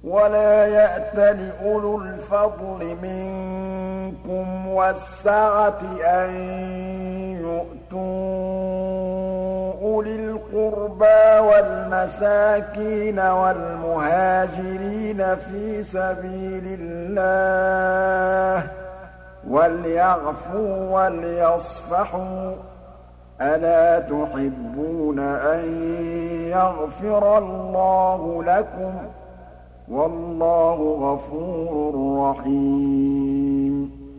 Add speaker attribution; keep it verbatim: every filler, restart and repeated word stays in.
Speaker 1: ولا يأتل أولو الفضل منكم والسعة أن يؤتوا أولي القربى والمساكين والمهاجرين في سبيل الله وليعفوا وليصفحوا ألا تحبون أن يغفر الله لكم والله غفور رحيم